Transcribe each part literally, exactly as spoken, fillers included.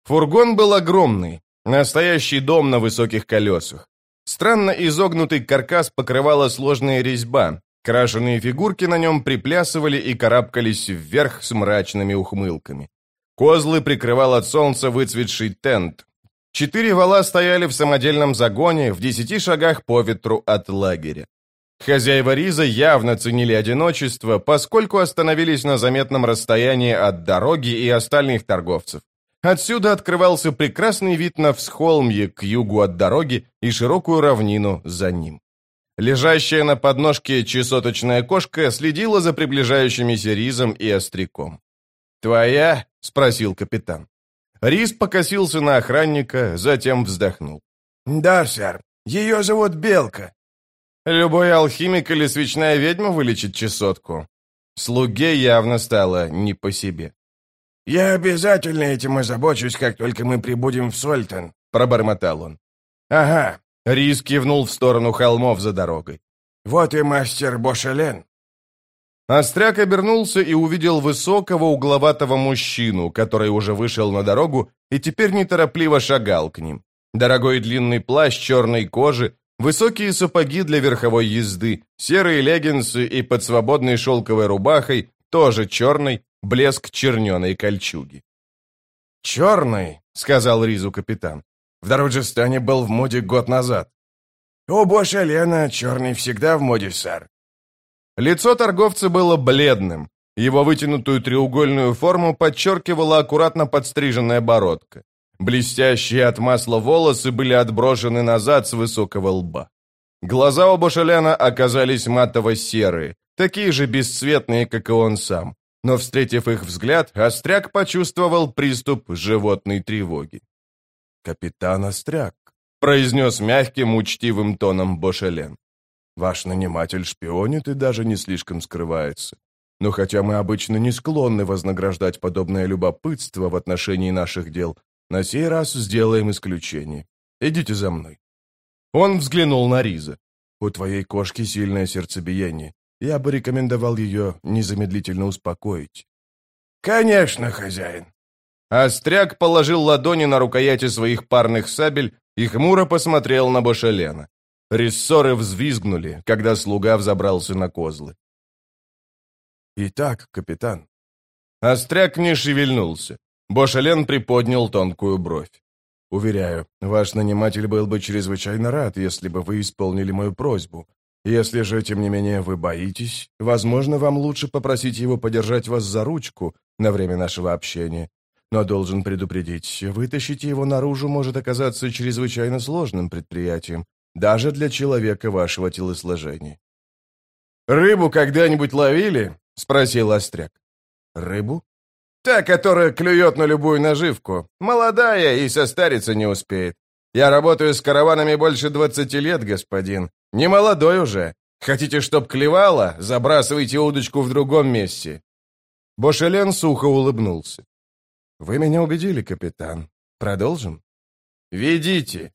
Фургон был огромный, настоящий дом на высоких колесах. Странно изогнутый каркас покрывала сложная резьба. Крашеные фигурки на нем приплясывали и карабкались вверх с мрачными ухмылками. Козлы прикрывал от солнца выцветший тент. Четыре вола стояли в самодельном загоне в десяти шагах по ветру от лагеря. Хозяева Риза явно ценили одиночество, поскольку остановились на заметном расстоянии от дороги и остальных торговцев. Отсюда открывался прекрасный вид на всхолмье к югу от дороги и широкую равнину за ним. Лежащая на подножке чесоточная кошка следила за приближающимися Ризом и Остряком. «Твоя?» — спросил капитан. Риз покосился на охранника, затем вздохнул. «Да, сэр. Ее зовут Белка». Любой алхимик или свечная ведьма вылечит чесотку. Слуге явно стало не по себе. «Я обязательно этим озабочусь, как только мы прибудем в Сольтон», — пробормотал он. «Ага». Риз кивнул в сторону холмов за дорогой. «Вот и мастер Бошелен». Остряк обернулся и увидел высокого угловатого мужчину, который уже вышел на дорогу и теперь неторопливо шагал к ним. Дорогой длинный плащ черной кожи, высокие сапоги для верховой езды, серые леггинсы и под свободной шелковой рубахой, тоже черной, блеск черненой кольчуги. «Черный», — сказал Ризу капитан. «В Даруджистане был в моде год назад». «У Бошелена черный всегда в моде, сэр». Лицо торговца было бледным. Его вытянутую треугольную форму подчеркивала аккуратно подстриженная бородка. Блестящие от масла волосы были отброшены назад с высокого лба. Глаза у Бошелена оказались матово-серые, такие же бесцветные, как и он сам. Но, встретив их взгляд, Остряк почувствовал приступ животной тревоги. «Капитан Остряк», — произнес мягким, учтивым тоном Бошелен. «Ваш наниматель шпионит и даже не слишком скрывается. Но хотя мы обычно не склонны вознаграждать подобное любопытство в отношении наших дел, на сей раз сделаем исключение. Идите за мной». Он взглянул на Риза. «У твоей кошки сильное сердцебиение. Я бы рекомендовал ее незамедлительно успокоить». «Конечно, хозяин». Остряк положил ладони на рукояти своих парных сабель и хмуро посмотрел на Бошелена. Рессоры взвизгнули, когда слуга взобрался на козлы. «Итак, капитан». Остряк не шевельнулся. Бошелен приподнял тонкую бровь. «Уверяю, ваш наниматель был бы чрезвычайно рад, если бы вы исполнили мою просьбу. Если же, тем не менее, вы боитесь, возможно, вам лучше попросить его подержать вас за ручку на время нашего общения. Но должен предупредить, вытащить его наружу может оказаться чрезвычайно сложным предприятием, даже для человека вашего телосложения». «Рыбу когда-нибудь ловили?» — спросил Остряк. «Рыбу?» «Та, которая клюет на любую наживку. Молодая и состариться не успеет. Я работаю с караванами больше двадцати лет, господин. Не молодой уже. Хотите, чтоб клевала? Забрасывайте удочку в другом месте». Бошелен сухо улыбнулся. «Вы меня убедили, капитан. Продолжим?» «Ведите».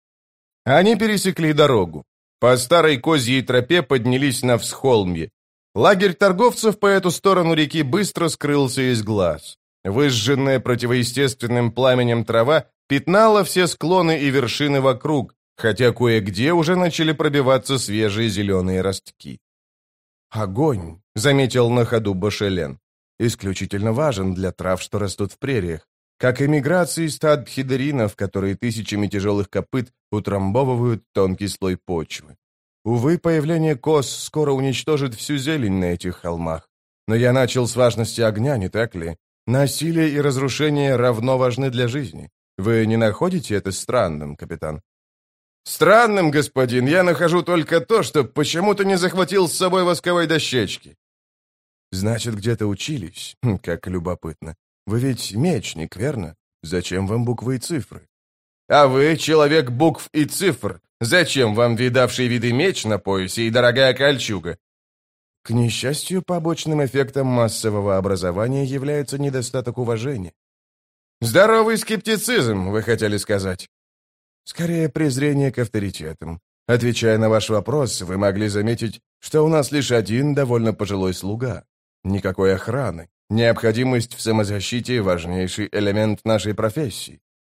Они пересекли дорогу. По старой козьей тропе поднялись на всхолмье. Лагерь торговцев по эту сторону реки быстро скрылся из глаз. Выжженная противоестественным пламенем трава пятнала все склоны и вершины вокруг, хотя кое-где уже начали пробиваться свежие зеленые ростки. «Огонь», — заметил на ходу Бошелен, — «исключительно важен для трав, что растут в прериях, как и миграции стад хидеринов, которые тысячами тяжелых копыт утрамбовывают тонкий слой почвы. Увы, появление коз скоро уничтожит всю зелень на этих холмах. Но я начал с важности огня, не так ли? Насилие и разрушение равно важны для жизни. Вы не находите это странным, капитан?» «Странным, господин, я нахожу только то, что почему-то не захватил с собой восковой дощечки». «Значит, где-то учились? Хм, как любопытно. Вы ведь мечник, верно? Зачем вам буквы и цифры?» «А вы, человек букв и цифр, зачем вам видавший виды меч на поясе и дорогая кольчуга?» К несчастью, побочным эффектом массового образования является недостаток уважения. «Здоровый скептицизм, вы хотели сказать?» «Скорее, презрение к авторитетам. Отвечая на ваш вопрос, вы могли заметить, что у нас лишь один довольно пожилой слуга. Никакой охраны. Необходимость в самозащите – важнейший элемент нашей профессии.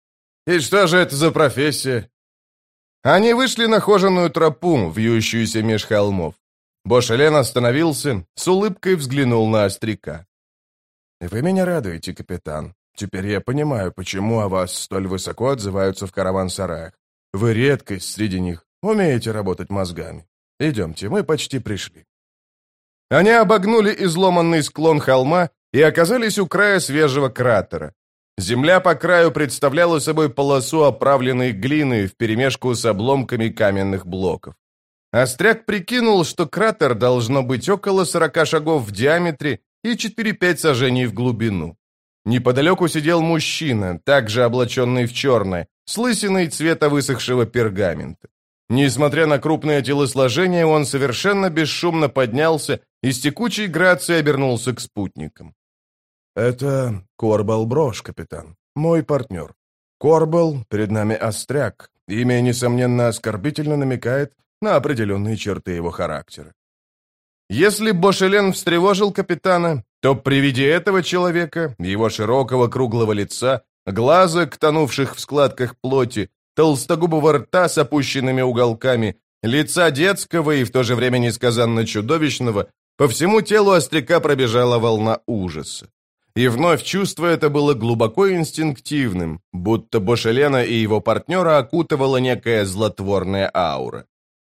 И что же это за профессия?» Они вышли на хоженую тропу, вьющуюся меж холмов. Бошелен остановился, с улыбкой взглянул на остряка. «Вы меня радуете, капитан. Теперь я понимаю, почему о вас столь высоко отзываются в караван-сараях. Вы редкость среди них, умеете работать мозгами. Идемте, мы почти пришли». Они обогнули изломанный склон холма и оказались у края свежего кратера. Земля по краю представляла собой полосу оправленной глины вперемешку с обломками каменных блоков. Остряк прикинул, что кратер должно быть около сорока шагов в диаметре и четыре-пять сажений в глубину. Неподалеку сидел мужчина, также облаченный в черное, с лысиной цвета высохшего пергамента. Несмотря на крупное телосложение, он совершенно бесшумно поднялся и с текучей грацией обернулся к спутникам. «Это Корбал Брош, капитан, мой партнер. Корбал, перед нами Остряк. Имя, несомненно, оскорбительно намекает на определенные черты его характера». Если Бошелен встревожил капитана, то при виде этого человека, его широкого круглого лица, глазок, тонувших в складках плоти, толстогубого рта с опущенными уголками, лица детского и в то же время несказанно чудовищного, по всему телу остряка пробежала волна ужаса. И вновь чувство это было глубоко инстинктивным, будто Бошелена и его партнера окутывала некая злотворная аура.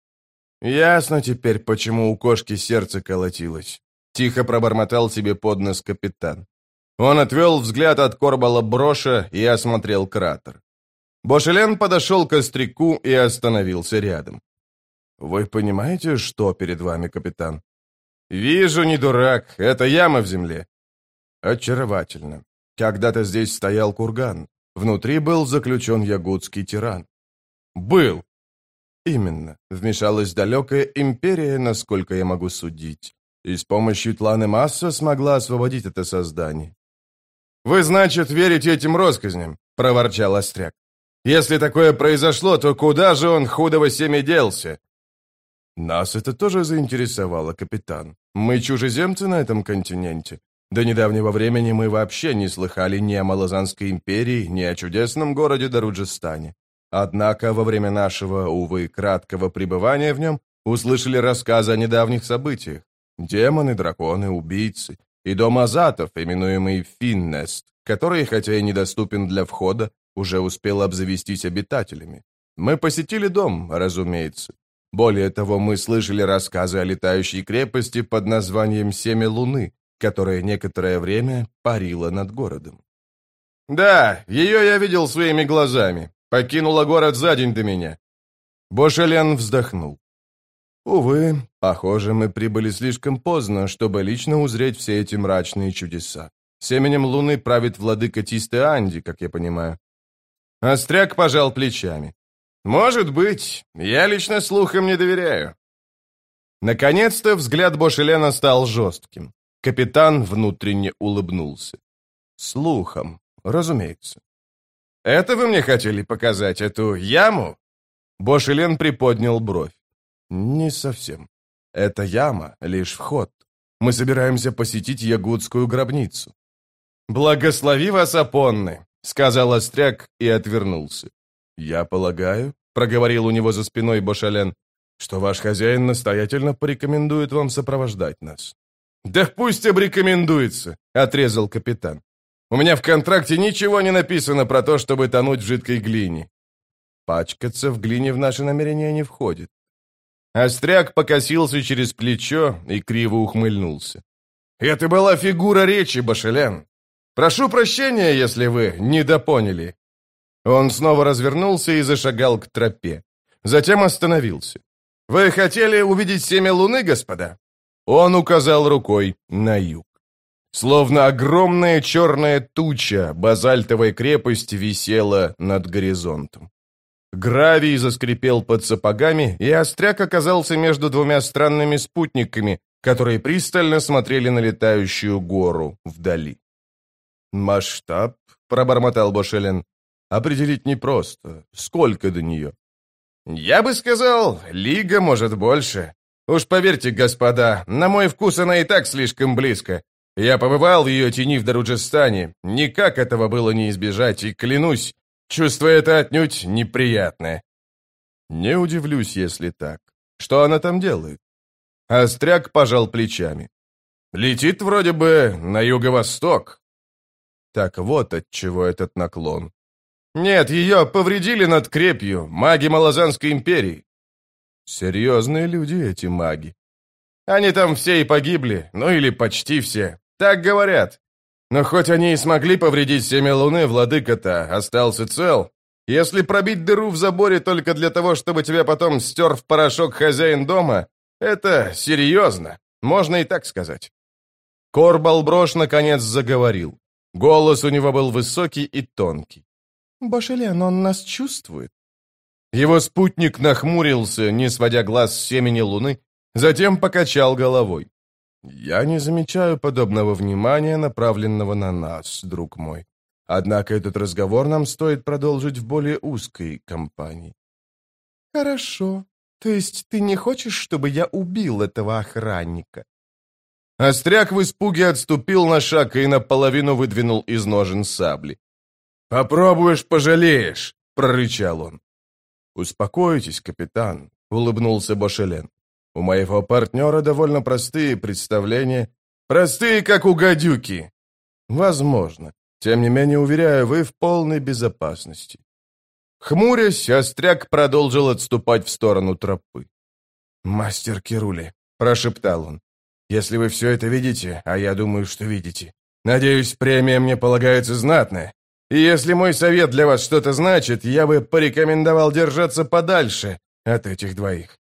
«Ясно теперь, почему у кошки сердце колотилось», — тихо пробормотал себе под нос капитан. Он отвел взгляд от Корбала Броша и осмотрел кратер. Бошелен подошел к остряку и остановился рядом. «Вы понимаете, что перед вами, капитан?» «Вижу, не дурак, это яма в земле». «Очаровательно. Когда-то здесь стоял курган. Внутри был заключен ягудский тиран». «Был». «Именно. Вмешалась далекая империя, насколько я могу судить. И с помощью Тланы Масса смогла освободить это создание». «Вы, значит, верите этим россказням?» — проворчал остряк. «Если такое произошло, то куда же он, худого семя, делся?» «Нас это тоже заинтересовало, капитан. Мы чужеземцы на этом континенте. До недавнего времени мы вообще не слыхали ни о Малазанской империи, ни о чудесном городе Даруджистане. Однако во время нашего, увы, краткого пребывания в нем услышали рассказы о недавних событиях. Демоны, драконы, убийцы и дом азатов, именуемый Финнест, который, хотя и недоступен для входа, уже успел обзавестись обитателями. Мы посетили дом, разумеется. Более того, мы слышали рассказы о летающей крепости под названием Семя Луны, которая некоторое время парила над городом. «Да, ее я видел своими глазами. Покинула город за день до меня». Бошелен вздохнул. «Увы, похоже, мы прибыли слишком поздно, чтобы лично узреть все эти мрачные чудеса. Семенем Луны правит владыка Тисте-Анди, как я понимаю». Остряк пожал плечами. «Может быть. Я лично слухам не доверяю». Наконец-то взгляд Бошелена стал жестким. Капитан внутренне улыбнулся. «Слухом, разумеется». «Это вы мне хотели показать, эту яму?» Бошелен приподнял бровь. «Не совсем. Эта яма — лишь вход. Мы собираемся посетить ягудскую гробницу». «Благослови вас, Апонны», — сказал остряк и отвернулся. «Я полагаю», — проговорил у него за спиной Бошелен, «что ваш хозяин настоятельно порекомендует вам сопровождать нас». «Да пусть обрекомендуется», — отрезал капитан. «У меня в контракте ничего не написано про то, чтобы тонуть в жидкой глине». «Пачкаться в глине в наши намерения не входит». Остряк покосился через плечо и криво ухмыльнулся. «Это была фигура речи, Бошелен. Прошу прощения, если вы недопоняли». Он снова развернулся и зашагал к тропе. Затем остановился. «Вы хотели увидеть семя Луны, господа?» Он указал рукой на юг. Словно огромная черная туча, базальтовая крепость висела над горизонтом. Гравий заскрипел под сапогами, и остряк оказался между двумя странными спутниками, которые пристально смотрели на летающую гору вдали. «Масштаб», — пробормотал Бошелен, — «определить непросто. Сколько до нее?» «Я бы сказал, лига, может, больше. Уж поверьте, господа, на мой вкус она и так слишком близко. Я побывал в ее тени в Даруджистане. Никак этого было не избежать, и клянусь, Чувство это отнюдь неприятное». «Не удивлюсь, если так. Что она там делает?» Остряк пожал плечами. «Летит вроде бы на юго-восток». Так вот отчего этот наклон. «Нет, ее повредили над крепью, маги Малазанской империи». «Серьезные люди эти маги». «Они там все и погибли, ну или почти все. Так говорят. Но хоть они и смогли повредить семя луны, владыка-то остался цел. Если пробить дыру в заборе только для того, чтобы тебя потом стер в порошок хозяин дома, это серьезно, можно и так сказать». Корбалброш наконец заговорил. Голос у него был высокий и тонкий. «Бошелен, он нас чувствует?» Его спутник нахмурился, не сводя глаз с семени луны, затем покачал головой. «Я не замечаю подобного внимания, направленного на нас, друг мой. Однако этот разговор нам стоит продолжить в более узкой компании». «Хорошо. То есть ты не хочешь, чтобы я убил этого охранника?» Остряк в испуге отступил на шаг и наполовину выдвинул из ножен сабли. «Попробуешь, пожалеешь!» — прорычал он. «Успокойтесь, капитан», — улыбнулся Бошелен. «У моего партнера довольно простые представления». «Простые, как у гадюки». «Возможно. Тем не менее, уверяю, вы в полной безопасности». Хмурясь, Остряк продолжил отступать в сторону тропы. «Мастер Кирули», — прошептал он, — «если вы все это видите, а я думаю, что видите, надеюсь, премия мне полагается знатная. И если мой совет для вас что-то значит, я бы порекомендовал держаться подальше от этих двоих.